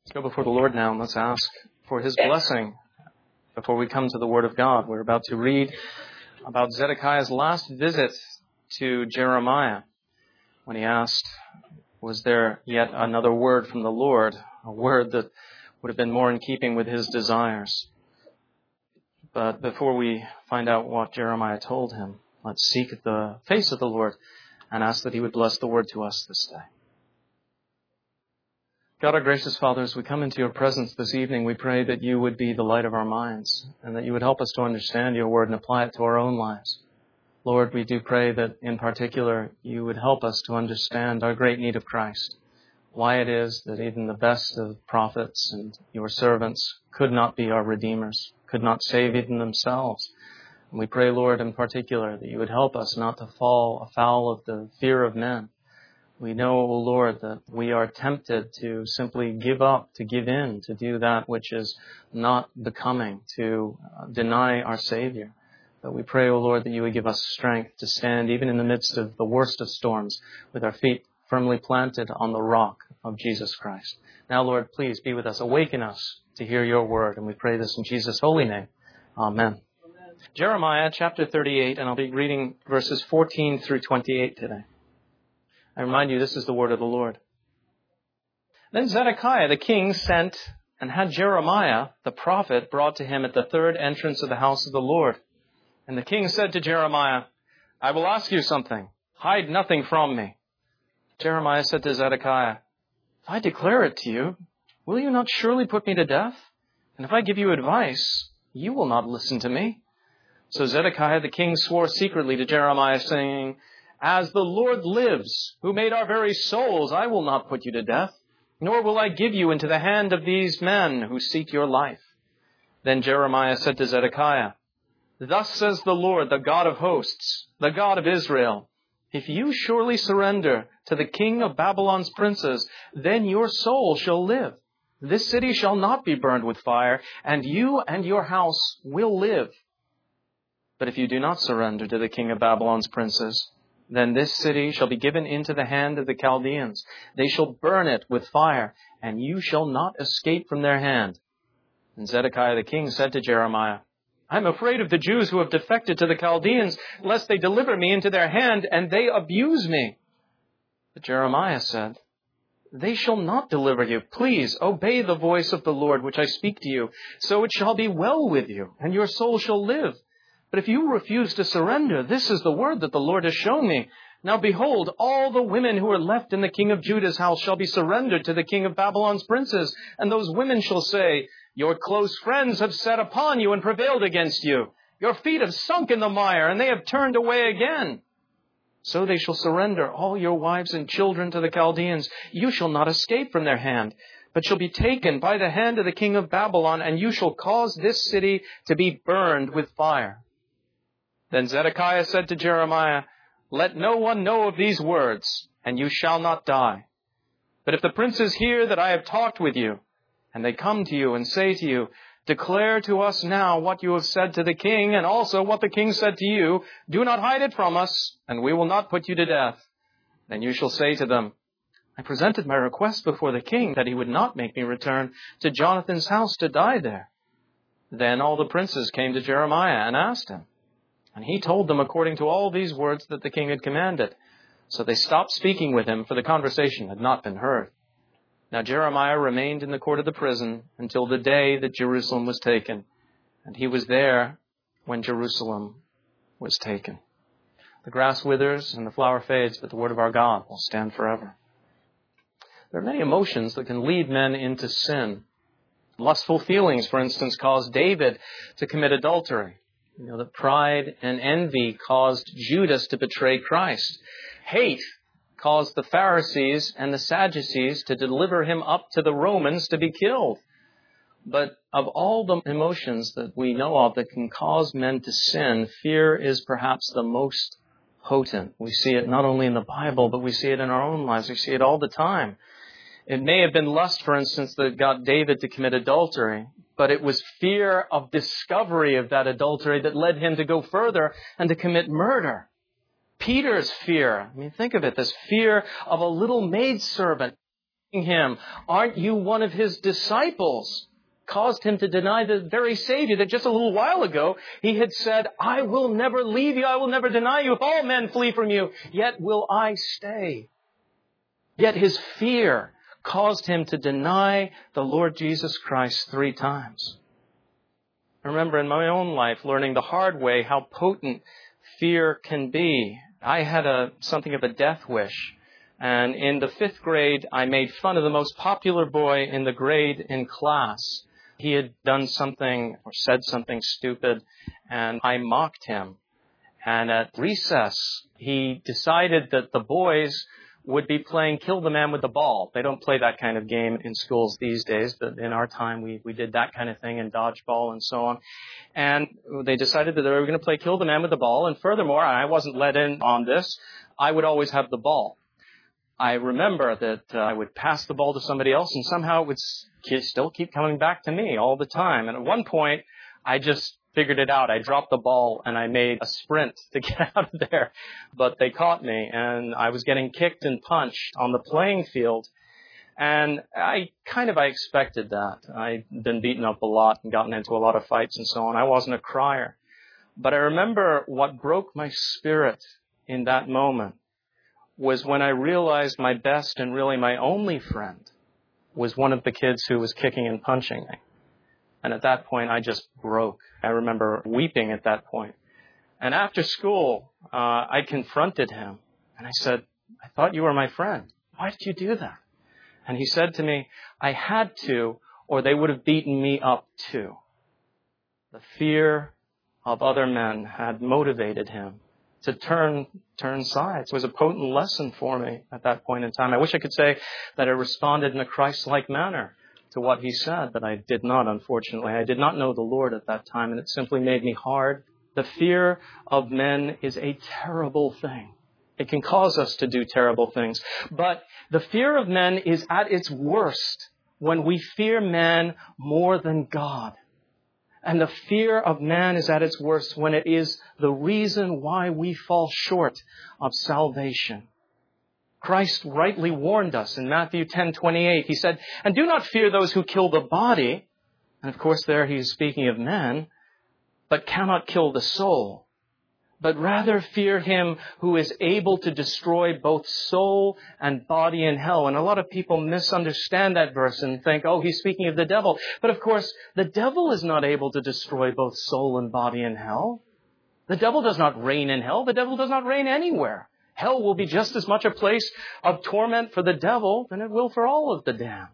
Let's go before the Lord now and let's ask for His blessing before we come to the Word of God. We're about to read about Zedekiah's last visit to Jeremiah when he asked, was there yet another word from the Lord, a word that would have been more in keeping with his desires? But before we find out what Jeremiah told him, let's seek the face of the Lord and ask that He would bless the Word to us this day. God, our gracious Father, as we come into Your presence this evening, we pray that You would be the light of our minds and that You would help us to understand Your Word and apply it to our own lives. Lord, we do pray that in particular You would help us to understand our great need of Christ, why it is that even the best of prophets and Your servants could not be our redeemers, could not save even themselves. And we pray, Lord, in particular, that You would help us not to fall afoul of the fear of men. We know, O Lord, that we are tempted to simply give up, to give in, to do that which is not becoming, to deny our Savior. But we pray, O Lord, that You would give us strength to stand even in the midst of the worst of storms with our feet firmly planted on the rock of Jesus Christ. Now, Lord, please be with us. Awaken us to hear Your word. And we pray this in Jesus' holy name. Amen. Jeremiah chapter 38, and I'll be reading verses 14 through 28 today. I remind you, this is the word of the Lord. Then Zedekiah the king sent and had Jeremiah the prophet brought to him at the third entrance of the house of the Lord. And the king said to Jeremiah, I will ask you something. Hide nothing from me. Jeremiah said to Zedekiah, if I declare it to you, will you not surely put me to death? And if I give you advice, you will not listen to me. So Zedekiah the king swore secretly to Jeremiah, saying, as the Lord lives, who made our very souls, I will not put you to death, nor will I give you into the hand of these men who seek your life. Then Jeremiah said to Zedekiah, thus says the Lord, the God of hosts, the God of Israel, if you surely surrender to the king of Babylon's princes, then your soul shall live. This city shall not be burned with fire, and you and your house will live. But if you do not surrender to the king of Babylon's princes, then this city shall be given into the hand of the Chaldeans. They shall burn it with fire, and you shall not escape from their hand. And Zedekiah the king said to Jeremiah, I am afraid of the Jews who have defected to the Chaldeans, lest they deliver me into their hand, and they abuse me. But Jeremiah said, they shall not deliver you. Please obey the voice of the Lord which I speak to you. So it shall be well with you, and your soul shall live. But if you refuse to surrender, this is the word that the Lord has shown me. Now behold, all the women who are left in the king of Judah's house shall be surrendered to the king of Babylon's princes. And those women shall say, your close friends have set upon you and prevailed against you. Your feet have sunk in the mire, and they have turned away again. So they shall surrender all your wives and children to the Chaldeans. You shall not escape from their hand, but shall be taken by the hand of the king of Babylon, and you shall cause this city to be burned with fire. Then Zedekiah said to Jeremiah, let no one know of these words, and you shall not die. But if the princes hear that I have talked with you, and they come to you and say to you, declare to us now what you have said to the king, and also what the king said to you, do not hide it from us, and we will not put you to death. Then you shall say to them, I presented my request before the king that he would not make me return to Jonathan's house to die there. Then all the princes came to Jeremiah and asked him. And he told them according to all these words that the king had commanded. So they stopped speaking with him, for the conversation had not been heard. Now Jeremiah remained in the court of the prison until the day that Jerusalem was taken. And he was there when Jerusalem was taken. The grass withers and the flower fades, but the word of our God will stand forever. There are many emotions that can lead men into sin. Lustful feelings, for instance, caused David to commit adultery. You know that pride and envy caused Judas to betray Christ. Hate caused the Pharisees and the Sadducees to deliver him up to the Romans to be killed. But of all the emotions that we know of that can cause men to sin, fear is perhaps the most potent. We see it not only in the Bible, but we see it in our own lives. We see it all the time. It may have been lust, for instance, that got David to commit adultery. But it was fear of discovery of that adultery that led him to go further and to commit murder. Peter's fear, think of it, this fear of a little maidservant him, aren't you one of his disciples? Caused him to deny the very Savior that just a little while ago he had said, I will never leave you, I will never deny you. If all men flee from you, yet will I stay. Yet his fear caused him to deny the Lord Jesus Christ 3 times. I remember in my own life learning the hard way how potent fear can be. I had something of a death wish. And in the 5th grade, I made fun of the most popular boy in the grade in class. He had done something or said something stupid, and I mocked him. And at recess, he decided that the boys would be playing Kill the Man with the Ball. They don't play that kind of game in schools these days, but in our time, we did that kind of thing in dodgeball and so on. And they decided that they were going to play Kill the Man with the Ball. And furthermore, I wasn't let in on this, I would always have the ball. I remember that I would pass the ball to somebody else, and somehow it would still keep coming back to me all the time. And at one point, I just figured it out. I dropped the ball, and I made a sprint to get out of there. But they caught me, and I was getting kicked and punched on the playing field. And I expected that. I'd been beaten up a lot and gotten into a lot of fights and so on. I wasn't a crier. But I remember what broke my spirit in that moment was when I realized my best and really my only friend was one of the kids who was kicking and punching me. And at that point, I just broke. I remember weeping at that point. And after school, I confronted him. And I said, I thought you were my friend. Why did you do that? And he said to me, I had to, or they would have beaten me up too. The fear of other men had motivated him to turn sides. It was a potent lesson for me at that point in time. I wish I could say that I responded in a Christ-like manner to what he said, but I did not, unfortunately. I did not know the Lord at that time, and it simply made me hard. The fear of men is a terrible thing. It can cause us to do terrible things. But the fear of men is at its worst when we fear man more than God. And the fear of man is at its worst when it is the reason why we fall short of salvation. Christ rightly warned us in Matthew 10:28. He said, and do not fear those who kill the body. And of course there he is speaking of men, but cannot kill the soul. But rather fear him who is able to destroy both soul and body in hell. And a lot of people misunderstand that verse and think, oh, he's speaking of the devil. But of course, the devil is not able to destroy both soul and body in hell. The devil does not reign in hell. The devil does not reign anywhere. Hell will be just as much a place of torment for the devil than it will for all of the damned.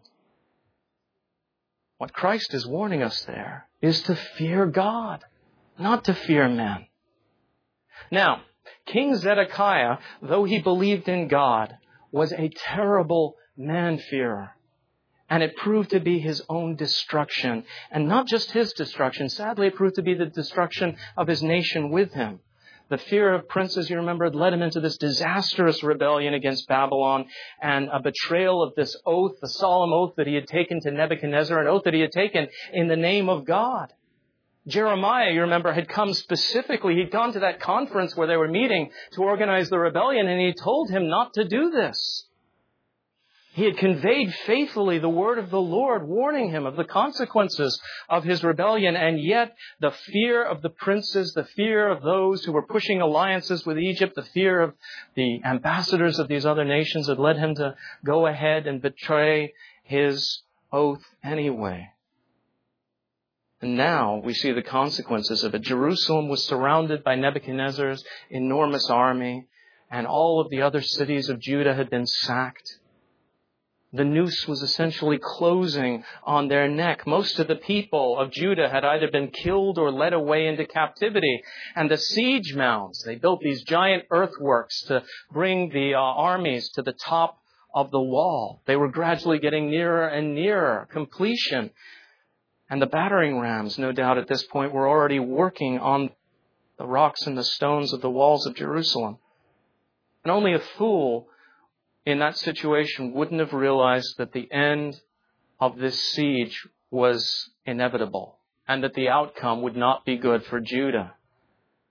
What Christ is warning us there is to fear God, not to fear men. Now, King Zedekiah, though he believed in God, was a terrible man-fearer. And it proved to be his own destruction. And not just his destruction. Sadly, it proved to be the destruction of his nation with him. The fear of princes, you remember, had led him into this disastrous rebellion against Babylon and a betrayal of this oath, the solemn oath that he had taken to Nebuchadnezzar, an oath that he had taken in the name of God. Jeremiah, you remember, had come specifically. He'd gone to that conference where they were meeting to organize the rebellion, and he told him not to do this. He had conveyed faithfully the word of the Lord, warning him of the consequences of his rebellion, and yet the fear of the princes, the fear of those who were pushing alliances with Egypt, the fear of the ambassadors of these other nations had led him to go ahead and betray his oath anyway. And now we see the consequences of it. Jerusalem was surrounded by Nebuchadnezzar's enormous army, and all of the other cities of Judah had been sacked. The noose was essentially closing on their neck. Most of the people of Judah had either been killed or led away into captivity. And the siege mounds, they built these giant earthworks to bring the armies to the top of the wall. They were gradually getting nearer and nearer completion. And the battering rams, no doubt at this point, were already working on the rocks and the stones of the walls of Jerusalem. And only a fool in that situation wouldn't have realized that the end of this siege was inevitable and that the outcome would not be good for Judah.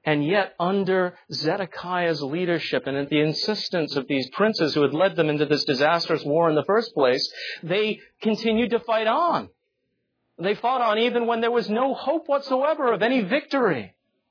And yet, under Zedekiah's leadership and at the insistence of these princes who had led them into this disastrous war in the first place, they continued to fight on. They fought on even when there was no hope whatsoever of any victory.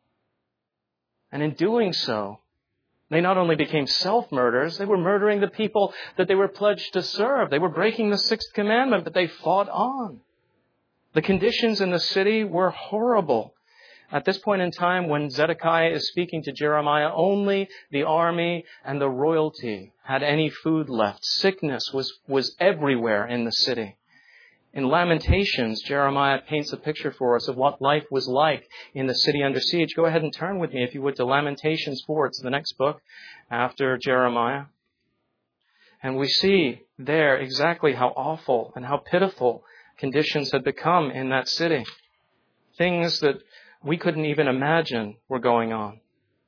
And in doing so, they not only became self-murderers, they were murdering the people that they were pledged to serve. They were breaking the sixth commandment, but they fought on. The conditions in the city were horrible. At this point in time, when Zedekiah is speaking to Jeremiah, only the army and the royalty had any food left. Sickness was everywhere in the city. In Lamentations, Jeremiah paints a picture for us of what life was like in the city under siege. Go ahead and turn with me, if you would, to Lamentations 4. It's the next book after Jeremiah. And we see there exactly how awful and how pitiful conditions had become in that city. Things that we couldn't even imagine were going on.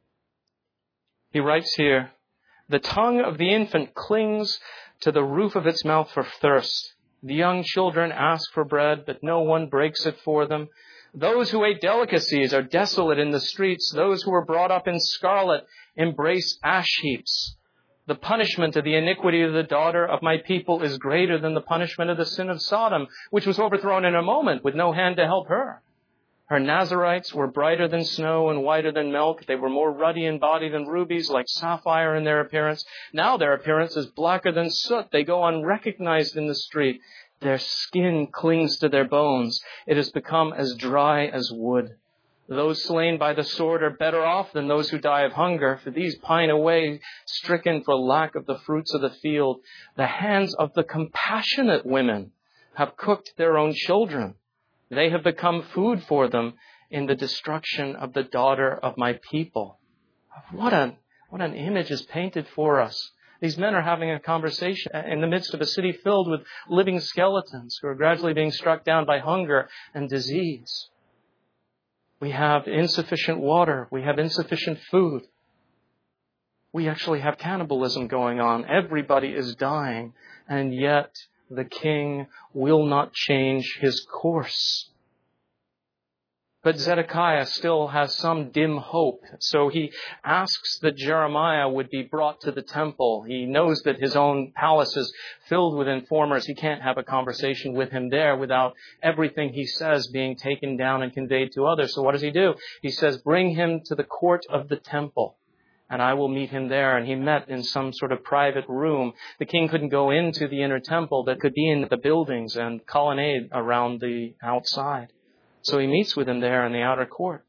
He writes here, "The tongue of the infant clings to the roof of its mouth for thirst. The young children ask for bread, but no one breaks it for them. Those who ate delicacies are desolate in the streets. Those who were brought up in scarlet embrace ash heaps. The punishment of the iniquity of the daughter of my people is greater than the punishment of the sin of Sodom, which was overthrown in a moment with no hand to help her. Her Nazarites were brighter than snow and whiter than milk. They were more ruddy in body than rubies, like sapphire in their appearance. Now their appearance is blacker than soot. They go unrecognized in the street. Their skin clings to their bones. It has become as dry as wood. Those slain by the sword are better off than those who die of hunger, for these pine away, stricken for lack of the fruits of the field. The hands of the compassionate women have cooked their own children. They have become food for them in the destruction of the daughter of my people." What an image is painted for us. These men are having a conversation in the midst of a city filled with living skeletons who are gradually being struck down by hunger and disease. We have insufficient water. We have insufficient food. We actually have cannibalism going on. Everybody is dying, and yet the king will not change his course. But Zedekiah still has some dim hope. So he asks that Jeremiah would be brought to the temple. He knows that his own palace is filled with informers. He can't have a conversation with him there without everything he says being taken down and conveyed to others. So what does he do? He says, "Bring him to the court of the temple, and I will meet him there." And he met in some sort of private room. The king couldn't go into the inner temple that could be in the buildings and colonnade around the outside. So he meets with him there in the outer court.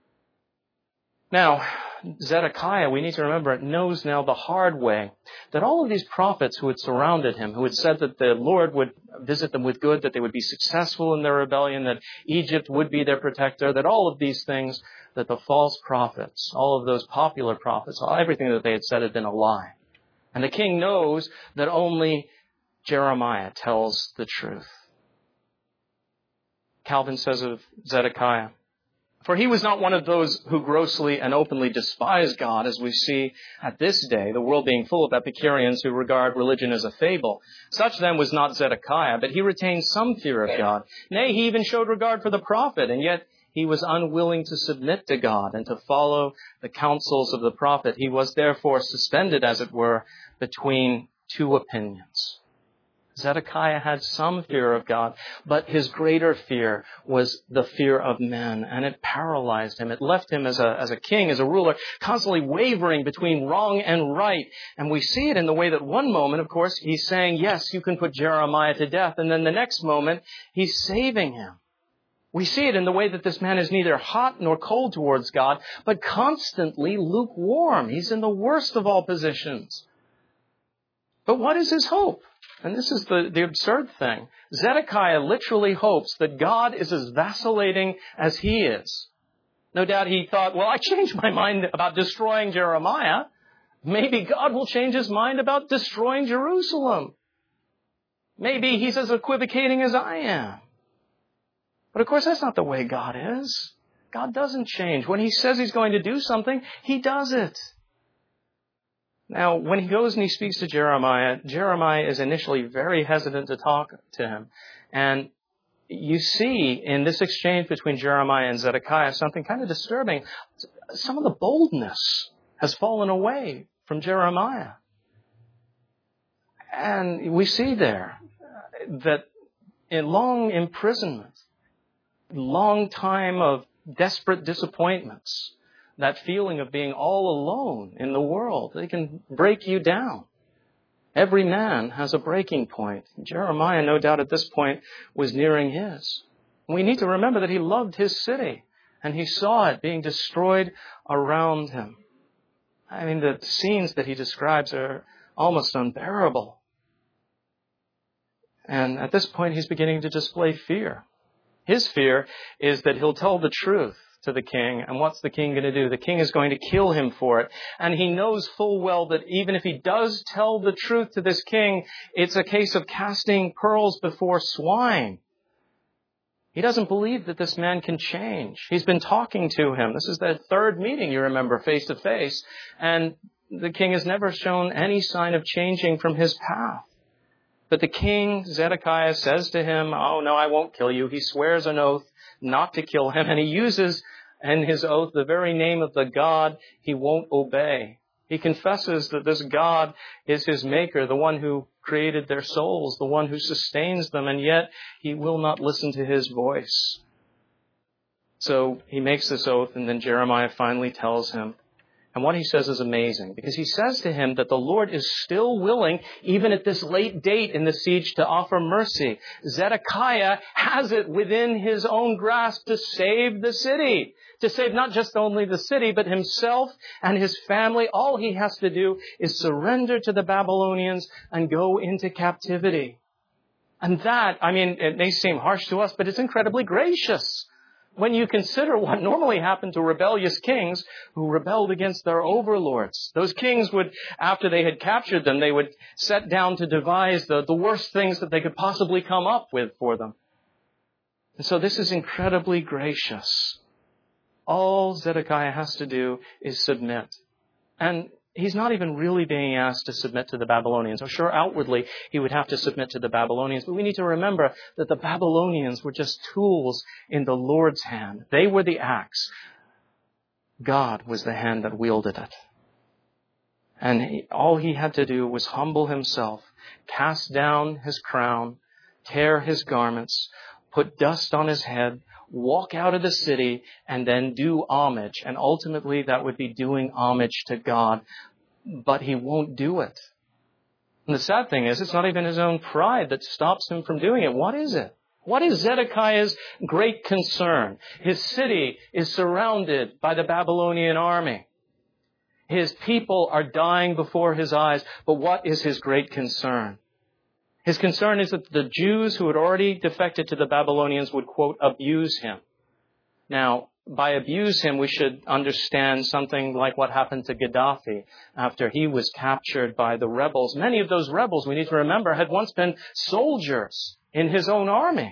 Now, Zedekiah, we need to remember, knows now the hard way that all of these prophets who had surrounded him, who had said that the Lord would visit them with good, that they would be successful in their rebellion, that Egypt would be their protector, that all of these things, that the false prophets, all of those popular prophets, everything that they had said had been a lie. And the king knows that only Jeremiah tells the truth. Calvin says of Zedekiah, "For he was not one of those who grossly and openly despise God, as we see at this day, the world being full of Epicureans who regard religion as a fable. Such then was not Zedekiah, but he retained some fear of God. Nay, he even showed regard for the prophet, and yet he was unwilling to submit to God and to follow the counsels of the prophet. He was therefore suspended, as it were, between two opinions." Zedekiah had some fear of God, but his greater fear was the fear of men, and it paralyzed him. It left him as a king, as a ruler, constantly wavering between wrong and right. And we see it in the way that one moment, of course, he's saying, yes, you can put Jeremiah to death, and then the next moment, he's saving him. We see it in the way that this man is neither hot nor cold towards God, but constantly lukewarm. He's in the worst of all positions. But what is his hope? And this is the absurd thing. Zedekiah literally hopes that God is as vacillating as he is. No doubt he thought, well, I changed my mind about destroying Jeremiah. Maybe God will change his mind about destroying Jerusalem. Maybe he's as equivocating as I am. But of course, that's not the way God is. God doesn't change. When he says he's going to do something, he does it. Now, when he goes and he speaks to Jeremiah, Jeremiah is initially very hesitant to talk to him. And you see in this exchange between Jeremiah and Zedekiah something kind of disturbing. some of the boldness has fallen away from Jeremiah. And we see there that in long imprisonment, long time of desperate disappointments, that feeling of being all alone in the world, they can break you down. Every man has a breaking point. Jeremiah, no doubt at this point, was nearing his. We need to remember that he loved his city, and he saw it being destroyed around him. I mean, the scenes that he describes are almost unbearable. And at this point, he's beginning to display fear. His fear is that he'll tell the truth to the king. And what's the king going to do? The king is going to kill him for it. And he knows full well that even if he does tell the truth to this king, it's a case of casting pearls before swine. He doesn't believe that this man can change. He's been talking to him. This is their third meeting, you remember, face to face. And the king has never shown any sign of changing from his path. But the king, Zedekiah, says to him, "Oh, no, I won't kill you." He swears an oath not to kill him, and he uses in his oath the very name of the God he won't obey. He confesses that this God is his maker, the one who created their souls, the one who sustains them, and yet he will not listen to his voice. So he makes this oath, and then Jeremiah finally tells him. And what he says is amazing, because he says to him that the Lord is still willing, even at this late date in the siege, to offer mercy. Zedekiah has it within his own grasp to save the city, to save not just only the city, but himself and his family. All he has to do is surrender to the Babylonians and go into captivity. And that, it may seem harsh to us, but it's incredibly gracious. When you consider what normally happened to rebellious kings who rebelled against their overlords. Those kings would, after they had captured them, they would set down to devise the worst things that they could possibly come up with for them. And so this is incredibly gracious. All Zedekiah has to do is submit. And he's not even really being asked to submit to the Babylonians. Oh, sure, outwardly he would have to submit to the Babylonians, but we need to remember that the Babylonians were just tools in the Lord's hand. They were the axe. God was the hand that wielded it. And all he had to do was humble himself, cast down his crown, tear his garments, put dust on his head, walk out of the city, and then do homage. And ultimately that would be doing homage to God. But he won't do it. And the sad thing is, it's not even his own pride that stops him from doing it. What is it? What is Zedekiah's great concern? His city is surrounded by the Babylonian army. His people are dying before his eyes. But what is his great concern? His concern is that the Jews who had already defected to the Babylonians would, quote, abuse him. Now, by abuse him, we should understand something like what happened to Gaddafi after he was captured by the rebels. Many of those rebels, we need to remember, had once been soldiers in his own army.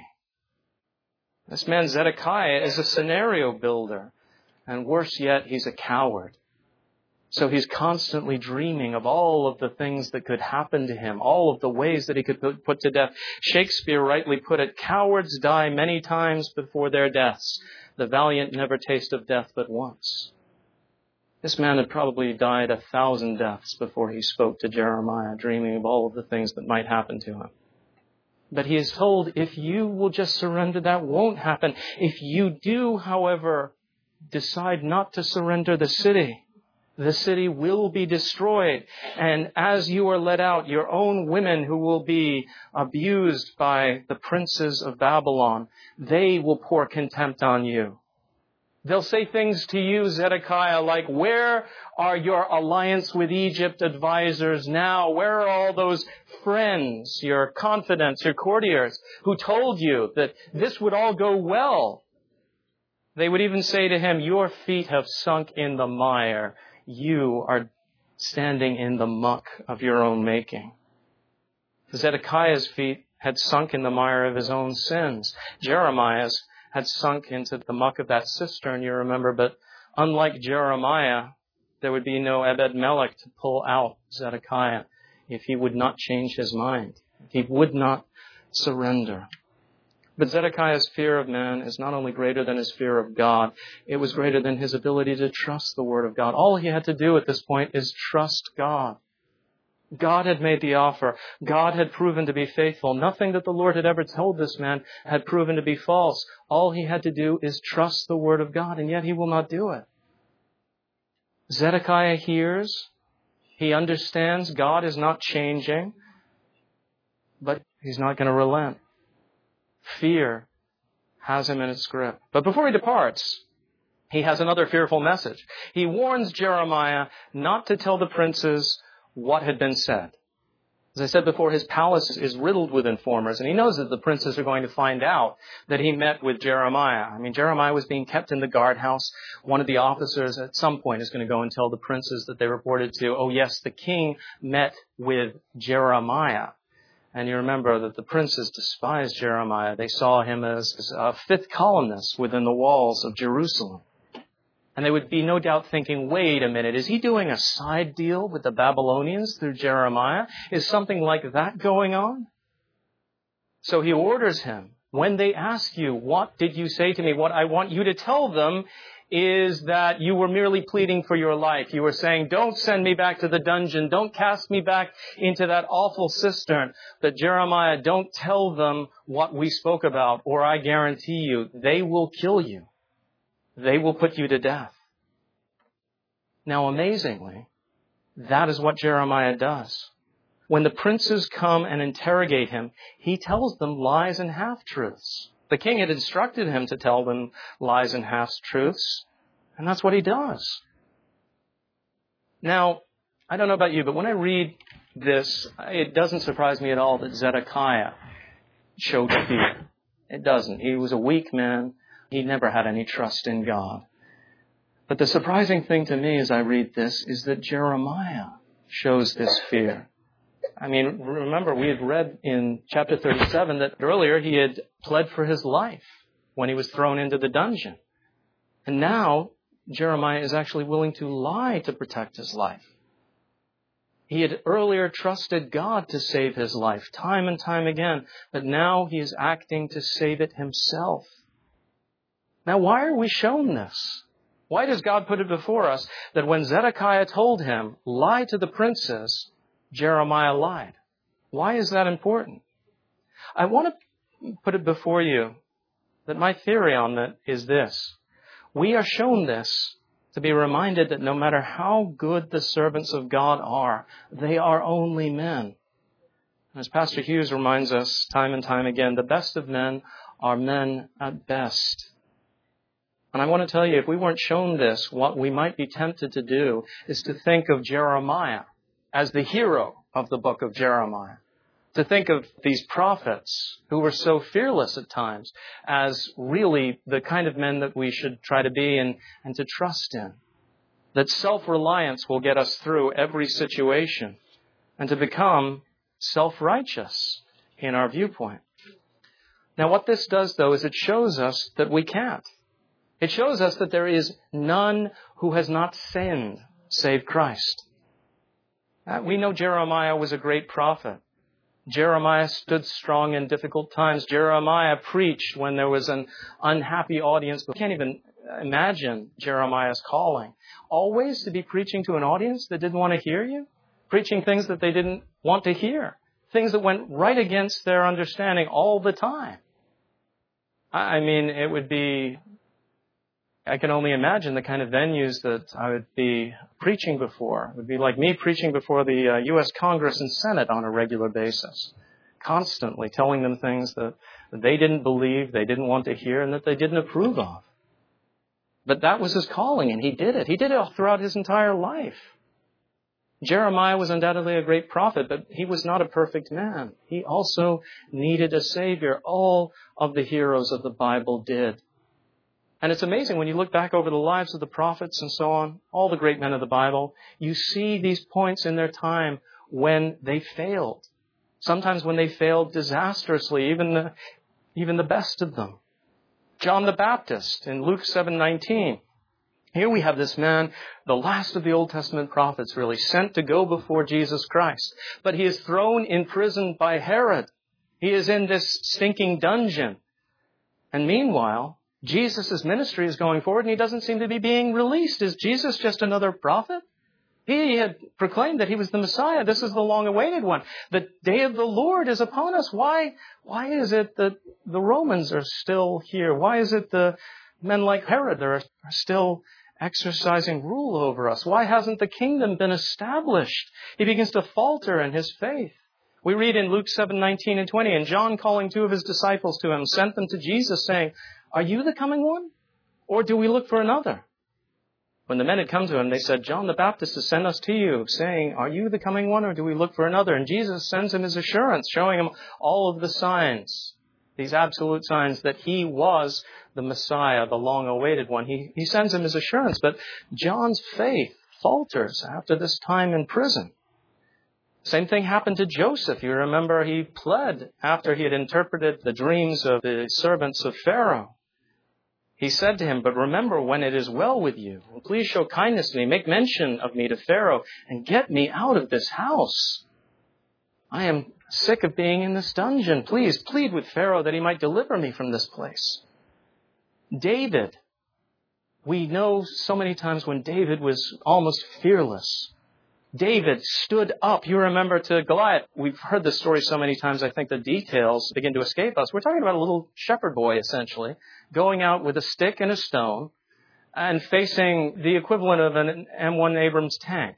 This man Zedekiah is a scenario builder. And worse yet, he's a coward. So he's constantly dreaming of all of the things that could happen to him, all of the ways that he could put to death. Shakespeare rightly put it, "Cowards die many times before their deaths. The valiant never taste of death but once." This man had probably died 1,000 deaths before he spoke to Jeremiah, dreaming of all of the things that might happen to him. But he is told, if you will just surrender, that won't happen. If you do, however, decide not to surrender the city will be destroyed. And as you are let out, your own women who will be abused by the princes of Babylon, they will pour contempt on you. They'll say things to you, Zedekiah, like, "Where are your alliance with Egypt advisors now? Where are all those friends, your confidants, your courtiers, who told you that this would all go well?" They would even say to him, "Your feet have sunk in the mire. You are standing in the muck of your own making." Zedekiah's feet had sunk in the mire of his own sins. Jeremiah's had sunk into the muck of that cistern, you remember. But unlike Jeremiah, there would be no Ebed-Melech to pull out Zedekiah if he would not change his mind, if he would not surrender. But Zedekiah's fear of man is not only greater than his fear of God, it was greater than his ability to trust the Word of God. All he had to do at this point is trust God. God had made the offer. God had proven to be faithful. Nothing that the Lord had ever told this man had proven to be false. All he had to do is trust the Word of God, and yet he will not do it. Zedekiah hears. He understands God is not changing, but he's not going to relent. Fear has him in its grip. But before he departs, he has another fearful message. He warns Jeremiah not to tell the princes what had been said. As I said before, his palace is riddled with informers, and he knows that the princes are going to find out that he met with Jeremiah. I mean, Jeremiah was being kept in the guardhouse. One of the officers at some point is going to go and tell the princes that they reported to, oh yes, the king met with Jeremiah. And you remember that the princes despised Jeremiah. They saw him as a fifth columnist within the walls of Jerusalem. And they would be no doubt thinking, wait a minute, is he doing a side deal with the Babylonians through Jeremiah? Is something like that going on? So he orders him, when they ask you, what did you say to me? What I want you to tell them is that you were merely pleading for your life. You were saying, don't send me back to the dungeon. Don't cast me back into that awful cistern. But Jeremiah, don't tell them what we spoke about, or I guarantee you, they will kill you. They will put you to death. Now, amazingly, that is what Jeremiah does. When the princes come and interrogate him, he tells them lies and half-truths. The king had instructed him to tell them lies and half-truths, and that's what he does. Now, I don't know about you, but when I read this, it doesn't surprise me at all that Zedekiah showed fear. It doesn't. He was a weak man. He never had any trust in God. But the surprising thing to me as I read this is that Jeremiah shows this fear. I mean, remember, we had read in chapter 37 that earlier he had pled for his life when he was thrown into the dungeon. And now Jeremiah is actually willing to lie to protect his life. He had earlier trusted God to save his life time and time again, but now he is acting to save it himself. Now, why are we shown this? Why does God put it before us that when Zedekiah told him, lie to the princes, Jeremiah lied? Why is that important? I want to put it before you that my theory on that is this. We are shown this to be reminded that no matter how good the servants of God are, they are only men. As Pastor Hughes reminds us time and time again, the best of men are men at best. And I want to tell you, if we weren't shown this, what we might be tempted to do is to think of Jeremiah as the hero of the book of Jeremiah. To think of these prophets who were so fearless at times as really the kind of men that we should try to be and to trust in. That self-reliance will get us through every situation and to become self-righteous in our viewpoint. Now what this does, though, is it shows us that we can't. It shows us that there is none who has not sinned save Christ. We know Jeremiah was a great prophet. Jeremiah stood strong in difficult times. Jeremiah preached when there was an unhappy audience. We can't even imagine Jeremiah's calling. Always to be preaching to an audience that didn't want to hear you. Preaching things that they didn't want to hear. Things that went right against their understanding all the time. I mean, it would be... I can only imagine the kind of venues that I would be preaching before. It would be like me preaching before the U.S. Congress and Senate on a regular basis, constantly telling them things that they didn't believe, they didn't want to hear, and that they didn't approve of. But that was his calling, and he did it. He did it all throughout his entire life. Jeremiah was undoubtedly a great prophet, but he was not a perfect man. He also needed a Savior. All of the heroes of the Bible did. And it's amazing when you look back over the lives of the prophets and so on, all the great men of the Bible, you see these points in their time when they failed. Sometimes when they failed disastrously, even the best of them. John the Baptist in Luke 7:19. Here we have this man, the last of the Old Testament prophets, really sent to go before Jesus Christ. But he is thrown in prison by Herod. He is in this stinking dungeon And meanwhile, Jesus' ministry is going forward and he doesn't seem to be being released. Is Jesus just another prophet? He had proclaimed that he was the Messiah. This is the long-awaited one. The day of the Lord is upon us. Why is it that the Romans are still here? Why is it the men like Herod are still exercising rule over us? Why hasn't the kingdom been established? He begins to falter in his faith. We read in Luke 7:19 and 20, and John, calling 2 of his disciples to him, sent them to Jesus, saying, "Are you the coming one? Or do we look for another?" When the men had come to him, they said, "John the Baptist has sent us to you, saying, 'Are you the coming one, or do we look for another?'" And Jesus sends him his assurance, showing him all of the signs, these absolute signs that he was the Messiah, the long-awaited one. He sends him his assurance, but John's faith falters after this time in prison. Same thing happened to Joseph. You remember he pled after he had interpreted the dreams of the servants of Pharaoh. He said to him, "But remember when it is well with you, and please show kindness to me, make mention of me to Pharaoh, and get me out of this house. I am sick of being in this dungeon. Please plead with Pharaoh that he might deliver me from this place." David, we know so many times when David was almost fearless. David stood up, you remember, to Goliath. We've heard this story so many times, I think the details begin to escape us. We're talking about a little shepherd boy, essentially, going out with a stick and a stone and facing the equivalent of an M1 Abrams tank.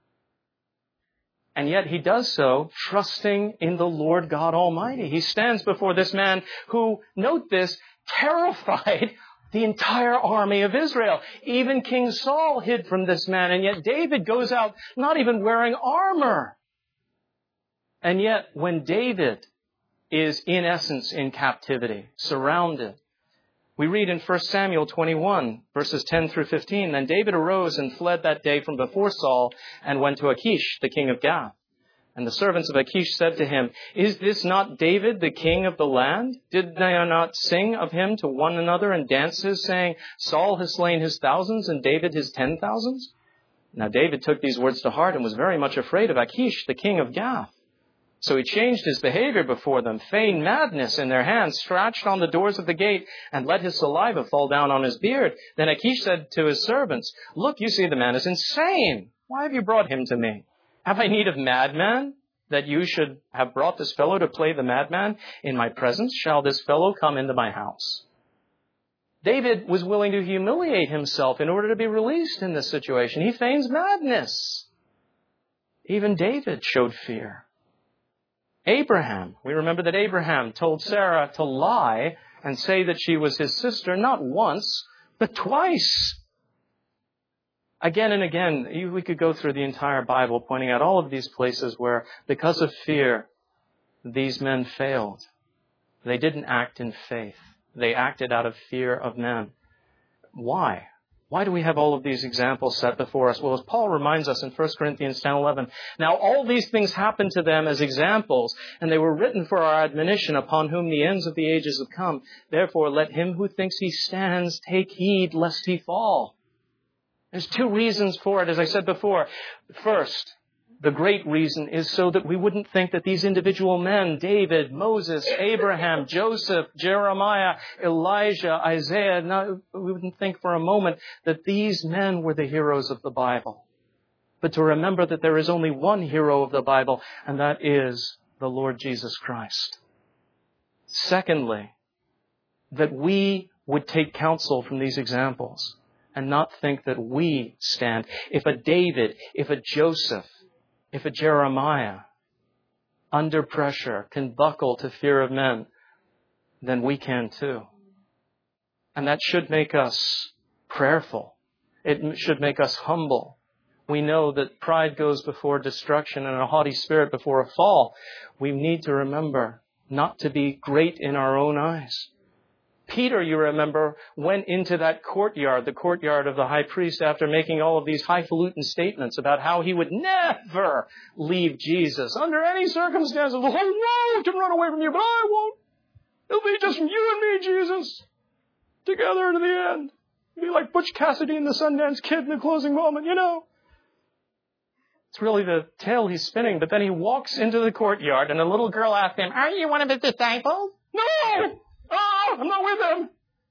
And yet he does so trusting in the Lord God Almighty. He stands before this man who, note this, terrified the entire army of Israel. Even King Saul hid from this man, and yet David goes out not even wearing armor. And yet when David is in essence in captivity, surrounded, we read in 1 Samuel 21, verses 10 through 15, "Then David arose and fled that day from before Saul and went to Achish, the king of Gath. And the servants of Achish said to him, 'Is this not David, the king of the land? Did they not sing of him to one another in dances, saying, Saul has slain his thousands and David his 10,000s?' Now David took these words to heart and was very much afraid of Achish, the king of Gath. So he changed his behavior before them, feigned madness in their hands, scratched on the doors of the gate, and let his saliva fall down on his beard. Then Achish said to his servants, 'Look, you see the man is insane. Why have you brought him to me? Have I need of madman, that you should have brought this fellow to play the madman in my presence? Shall this fellow come into my house?'" David was willing to humiliate himself in order to be released in this situation. He feigns madness. Even David showed fear. Abraham, we remember that Abraham told Sarah to lie and say that she was his sister, not once, but twice. Again and again, we could go through the entire Bible pointing out all of these places where, because of fear, these men failed. They didn't act in faith. They acted out of fear of men. Why? Why do we have all of these examples set before us? Well, as Paul reminds us in 1 Corinthians 10:11, "Now all these things happened to them as examples, and they were written for our admonition, upon whom the ends of the ages have come. Therefore let him who thinks he stands take heed lest he fall." There's two reasons for it, as I said before. First, the great reason is so that we wouldn't think that these individual men, David, Moses, Abraham, Joseph, Jeremiah, Elijah, Isaiah, we wouldn't think for a moment that these men were the heroes of the Bible. But to remember that there is only one hero of the Bible, and that is the Lord Jesus Christ. Secondly, that we would take counsel from these examples and not think that we stand. If a David, if a Joseph, if a Jeremiah, under pressure, can buckle to fear of men, then we can too. And that should make us prayerful. It should make us humble. We know that pride goes before destruction and a haughty spirit before a fall. We need to remember not to be great in our own eyes. Peter, you remember, went into that courtyard, the courtyard of the high priest, after making all of these highfalutin statements about how he would never leave Jesus under any circumstances. Oh, no, I can run away from you, but I won't. It'll be just you and me, Jesus, together to the end. It'll be like Butch Cassidy and the Sundance Kid in the closing moment, you know. It's really the tale he's spinning, but then he walks into the courtyard and a little girl asks him, "Are you one of his disciples?" "No! out. I'm not with them.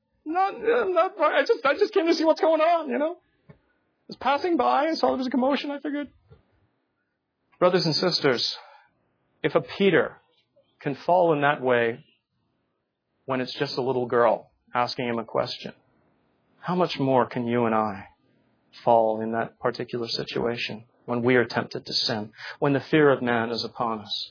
I just came to see what's going on, Just passing by and saw there was a commotion, I figured. Brothers and sisters, if a Peter can fall in that way when it's just a little girl asking him a question, how much more can you and I fall in that particular situation when we are tempted to sin, when the fear of man is upon us?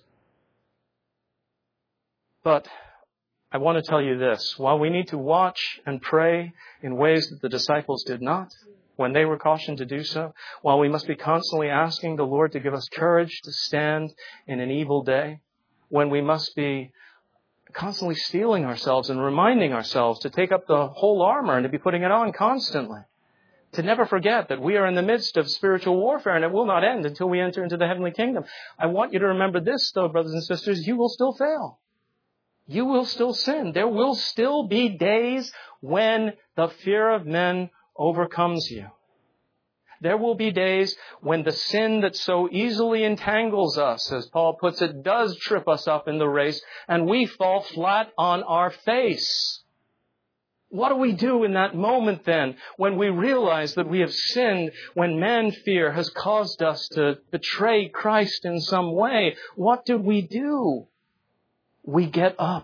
But I want to tell you this. While we need to watch and pray in ways that the disciples did not, when they were cautioned to do so, while we must be constantly asking the Lord to give us courage to stand in an evil day, when we must be constantly steeling ourselves and reminding ourselves to take up the whole armor and to be putting it on constantly, to never forget that we are in the midst of spiritual warfare and it will not end until we enter into the heavenly kingdom. I want you to remember this, though, brothers and sisters, you will still fail. You will still sin. There will still be days when the fear of men overcomes you. There will be days when the sin that so easily entangles us, as Paul puts it, does trip us up in the race, and we fall flat on our face. What do we do in that moment then, when we realize that we have sinned, when man fear has caused us to betray Christ in some way? What do? We get up.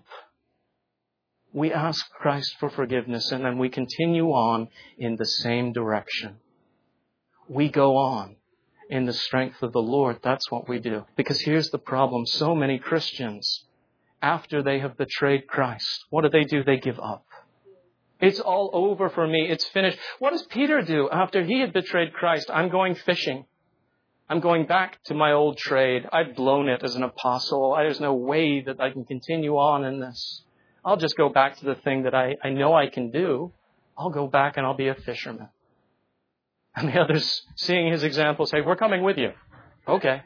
We ask Christ for forgiveness, and then we continue on in the same direction. We go on in the strength of the Lord. That's what we do. Because here's the problem. So many Christians, after they have betrayed Christ, what do? They give up. It's all over for me. It's finished. What does Peter do after he had betrayed Christ? I'm going fishing. I'm going back to my old trade. I've blown it as an apostle. There's no way that I can continue on in this. I'll just go back to the thing that I know I can do. I'll go back and I'll be a fisherman. And the others, seeing his example, say, we're coming with you. Okay.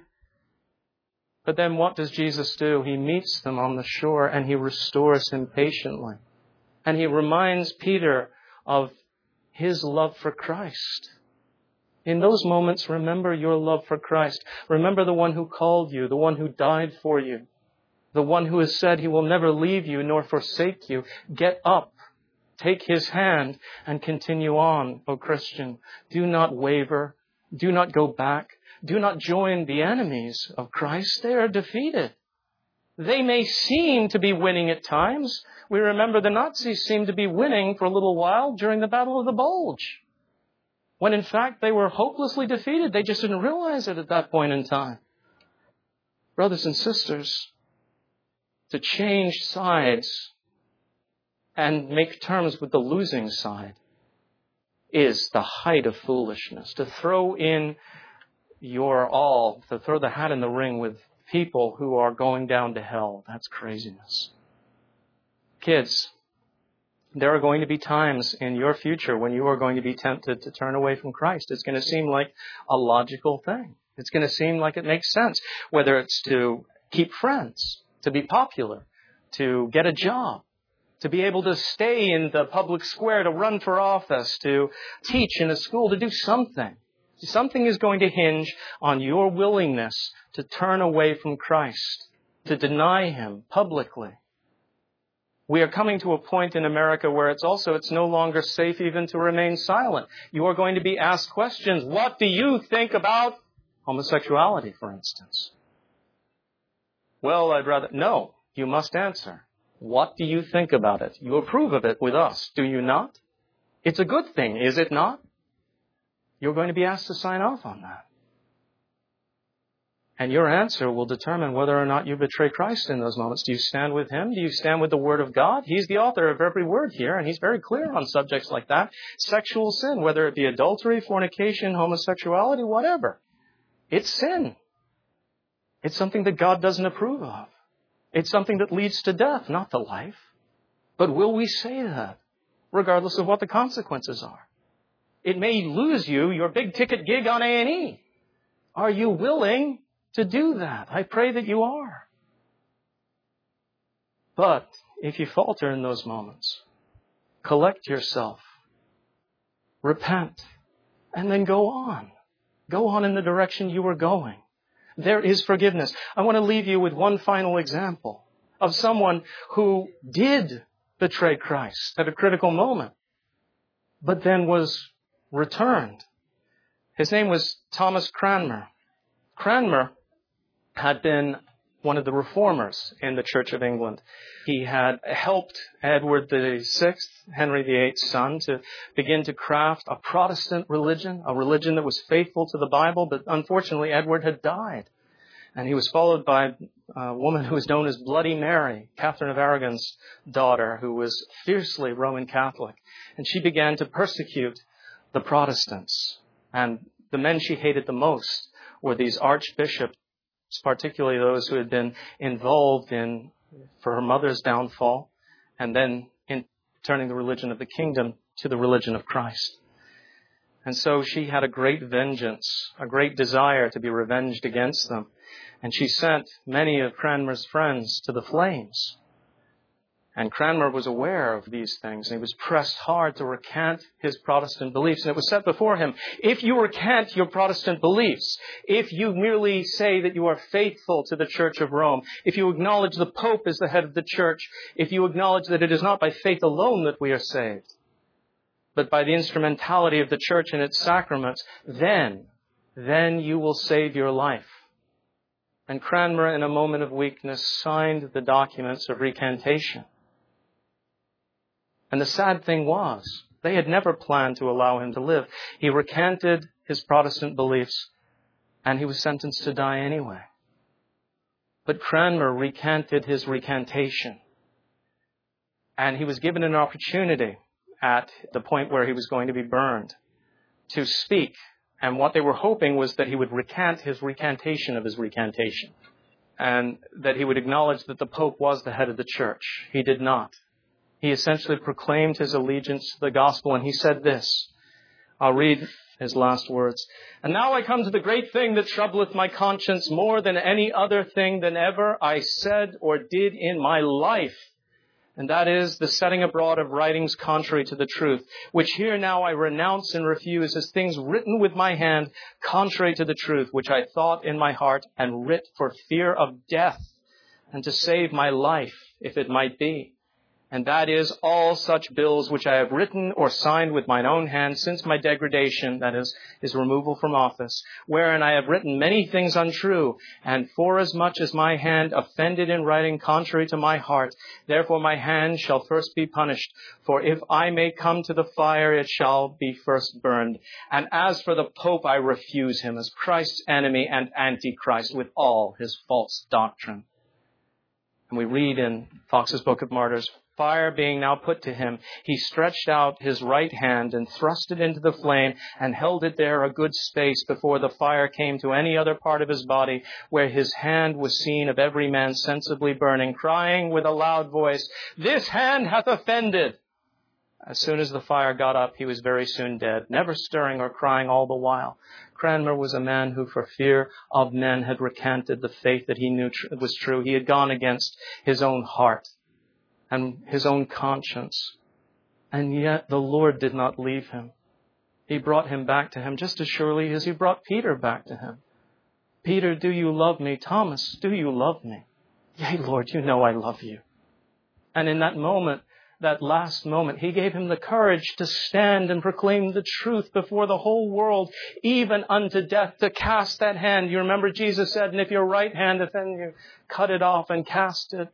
But then what does Jesus do? He meets them on the shore and he restores him patiently. And he reminds Peter of his love for Christ. In those moments, remember your love for Christ. Remember the one who called you, the one who died for you, the one who has said he will never leave you nor forsake you. Get up, take his hand, and continue on, O Christian. Do not waver. Do not go back. Do not join the enemies of Christ. They are defeated. They may seem to be winning at times. We remember the Nazis seemed to be winning for a little while during the Battle of the Bulge, when in fact they were hopelessly defeated. They just didn't realize it at that point in time. Brothers and sisters, to change sides and make terms with the losing side is the height of foolishness. To throw in your all, to throw the hat in the ring with people who are going down to hell, that's craziness. Kids, there are going to be times in your future when you are going to be tempted to turn away from Christ. It's going to seem like a logical thing. It's going to seem like it makes sense, whether it's to keep friends, to be popular, to get a job, to be able to stay in the public square, to run for office, to teach in a school, to do something. Something is going to hinge on your willingness to turn away from Christ, to deny him publicly. We are coming to a point in America where it's no longer safe even to remain silent. You are going to be asked questions. What do you think about homosexuality, for instance? Well, no, you must answer. What do you think about it? You approve of it with us, do you not? It's a good thing, is it not? You're going to be asked to sign off on that. And your answer will determine whether or not you betray Christ in those moments. Do you stand with him? Do you stand with the Word of God? He's the author of every word here, and he's very clear on subjects like that. Sexual sin, whether it be adultery, fornication, homosexuality, whatever. It's sin. It's something that God doesn't approve of. It's something that leads to death, not to life. But will we say that, regardless of what the consequences are? It may lose you your big ticket gig on A&E. Are you willing to do that? I pray that you are. But if you falter in those moments, collect yourself, repent, and then go on. Go on in the direction you were going. There is forgiveness. I want to leave you with one final example of someone who did betrayed Christ at a critical moment, but then was returned. His name was Thomas Cranmer. Cranmer had been one of the reformers in the Church of England. He had helped Edward VI, Henry VIII's son, to begin to craft a Protestant religion, a religion that was faithful to the Bible, but unfortunately Edward had died. And he was followed by a woman who was known as Bloody Mary, Catherine of Aragon's daughter, who was fiercely Roman Catholic. And she began to persecute the Protestants. And the men she hated the most were these archbishops, particularly those who had been involved for her mother's downfall, and then in turning the religion of the kingdom to the religion of Christ. And so she had a great vengeance, a great desire to be revenged against them. And she sent many of Cranmer's friends to the flames. And Cranmer was aware of these things, and he was pressed hard to recant his Protestant beliefs. And it was set before him, if you recant your Protestant beliefs, if you merely say that you are faithful to the Church of Rome, if you acknowledge the Pope as the head of the Church, if you acknowledge that it is not by faith alone that we are saved, but by the instrumentality of the Church and its sacraments, then you will save your life. And Cranmer, in a moment of weakness, signed the documents of recantation. And the sad thing was, they had never planned to allow him to live. He recanted his Protestant beliefs, and he was sentenced to die anyway. But Cranmer recanted his recantation. And he was given an opportunity at the point where he was going to be burned to speak. And what they were hoping was that he would recant his recantation of his recantation, and that he would acknowledge that the Pope was the head of the Church. He did not. He essentially proclaimed his allegiance to the gospel, and he said this. I'll read his last words. And now I come to the great thing that troubleth my conscience more than any other thing than ever I said or did in my life. And that is the setting abroad of writings contrary to the truth, which here now I renounce and refuse as things written with my hand contrary to the truth, which I thought in my heart and writ for fear of death and to save my life, if it might be. And that is all such bills which I have written or signed with mine own hand since my degradation, that is, his removal from office, wherein I have written many things untrue, and forasmuch as my hand offended in writing contrary to my heart, therefore my hand shall first be punished. For if I may come to the fire, it shall be first burned. And as for the Pope, I refuse him as Christ's enemy and Antichrist with all his false doctrine. And we read in Fox's Book of Martyrs, fire being now put to him, he stretched out his right hand and thrust it into the flame and held it there a good space before the fire came to any other part of his body, where his hand was seen of every man sensibly burning, crying with a loud voice, this hand hath offended. As soon as the fire got up, he was very soon dead, never stirring or crying all the while. Cranmer was a man who, for fear of men, had recanted the faith that he knew was true. He had gone against his own heart and his own conscience. And yet the Lord did not leave him. He brought him back to him just as surely as he brought Peter back to him. Peter, do you love me? Thomas, do you love me? Yea, Lord, you know I love you. And in that moment, that last moment, he gave him the courage to stand and proclaim the truth before the whole world, even unto death, to cast that hand. You remember Jesus said, and if your right hand offend you, cut it off and cast it.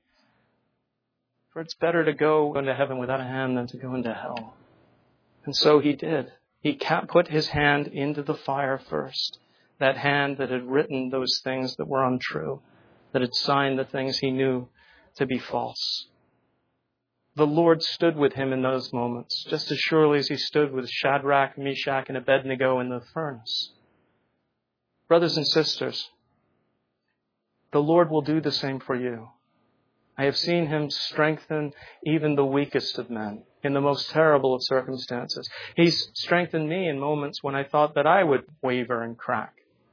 For it's better to go into heaven without a hand than to go into hell. And so he did. He put his hand into the fire first. That hand that had written those things that were untrue, that had signed the things he knew to be false. The Lord stood with him in those moments, just as surely as he stood with Shadrach, Meshach, and Abednego in the furnace. Brothers and sisters, the Lord will do the same for you. I have seen him strengthen even the weakest of men in the most terrible of circumstances. He's strengthened me in moments when I thought that I would waver and crack.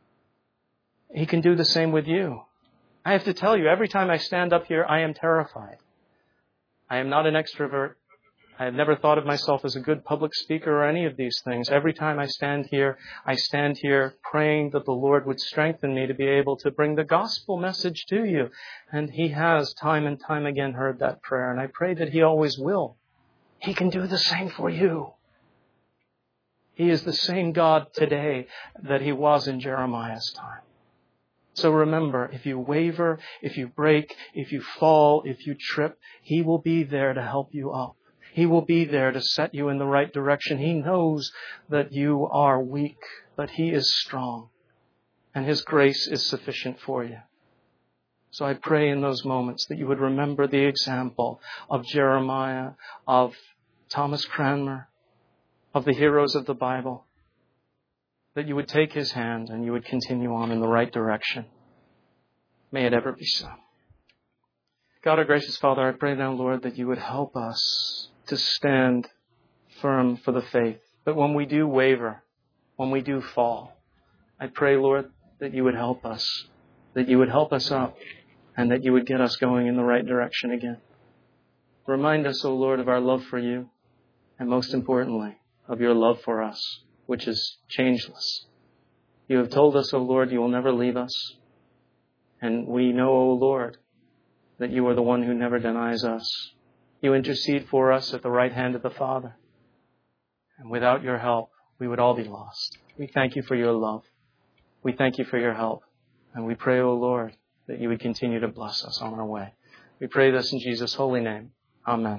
He can do the same with you. I have to tell you, every time I stand up here, I am terrified. I am not an extrovert. I have never thought of myself as a good public speaker or any of these things. Every time I stand here praying that the Lord would strengthen me to be able to bring the gospel message to you. And He has time and time again heard that prayer, and I pray that He always will. He can do the same for you. He is the same God today that He was in Jeremiah's time. So remember, if you waver, if you break, if you fall, if you trip, He will be there to help you up. He will be there to set you in the right direction. He knows that you are weak, but He is strong, and His grace is sufficient for you. So I pray in those moments that you would remember the example of Jeremiah, of Thomas Cranmer, of the heroes of the Bible, that you would take His hand and you would continue on in the right direction. May it ever be so. God, our gracious Father, I pray now, Lord, that you would help us to stand firm for the faith. But when we do waver, when we do fall, I pray, Lord, that you would help us, that you would help us up, and that you would get us going in the right direction again. Remind us, O Lord, of our love for you, and most importantly, of your love for us, which is changeless. You have told us, O Lord, you will never leave us. And we know, O Lord, that you are the one who never denies us. You intercede for us at the right hand of the Father. And without your help, we would all be lost. We thank you for your love. We thank you for your help. And we pray, O Lord, that you would continue to bless us on our way. We pray this in Jesus' holy name. Amen.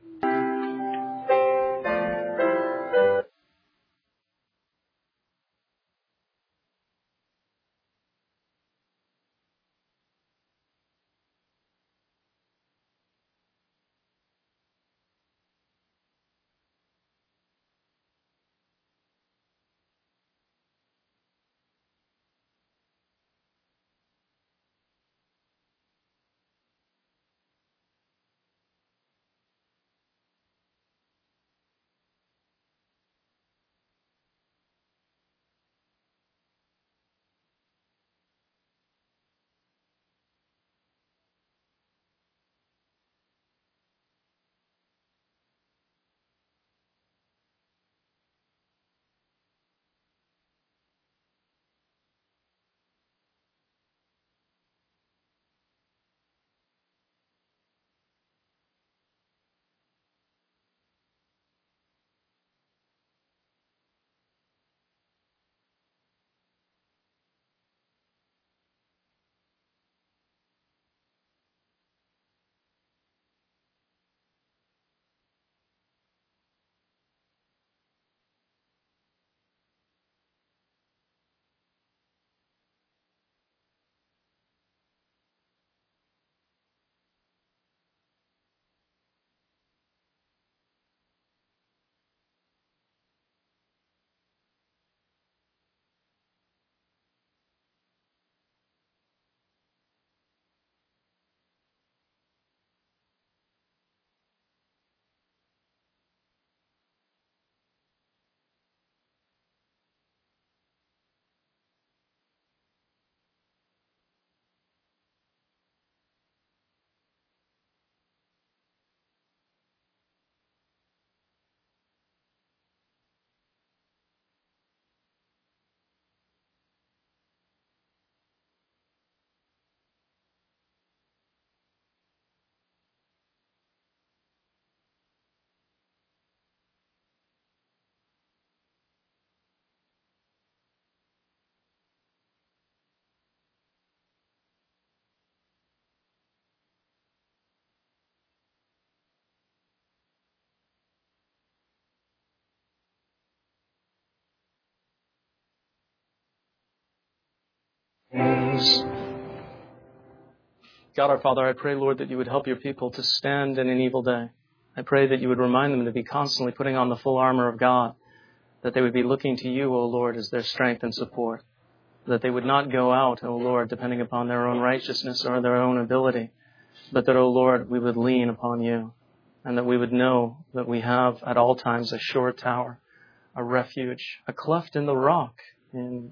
God our Father, I pray, Lord, that you would help your people to stand in an evil day. I pray that you would remind them to be constantly putting on the full armor of God, that they would be looking to you, O Lord, as their strength and support, that they would not go out, O Lord, depending upon their own righteousness or their own ability, but that, O Lord, we would lean upon you, and that we would know that we have at all times a sure tower, a refuge, a cleft in the rock in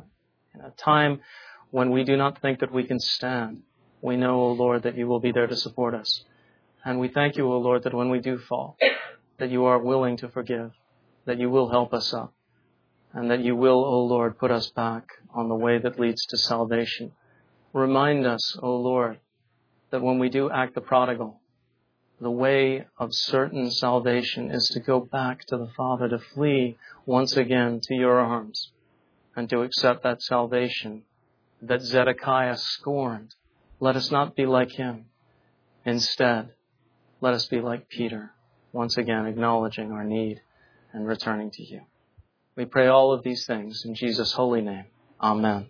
a time when we do not think that we can stand. We know, O Lord, that you will be there to support us. And we thank you, O Lord, that when we do fall, that you are willing to forgive, that you will help us up, and that you will, O Lord, put us back on the way that leads to salvation. Remind us, O Lord, that when we do act the prodigal, the way of certain salvation is to go back to the Father, to flee once again to your arms, and to accept that salvation that Zedekiah scorned. Let us not be like him. Instead, let us be like Peter, once again acknowledging our need and returning to you. We pray all of these things in Jesus' holy name. Amen.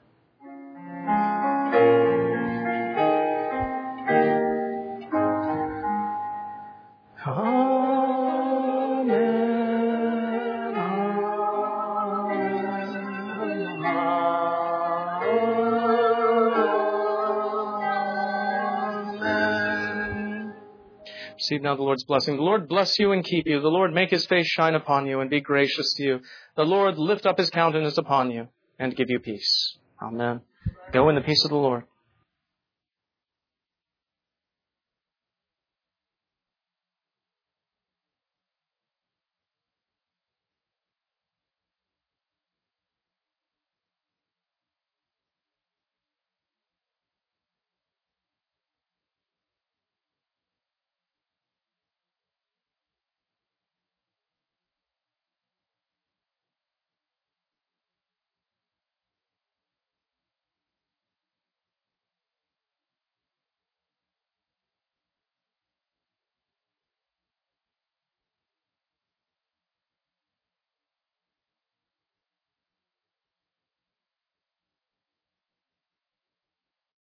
Receive now the Lord's blessing. The Lord bless you and keep you. The Lord make his face shine upon you and be gracious to you. The Lord lift up his countenance upon you and give you peace. Amen. Go in the peace of the Lord.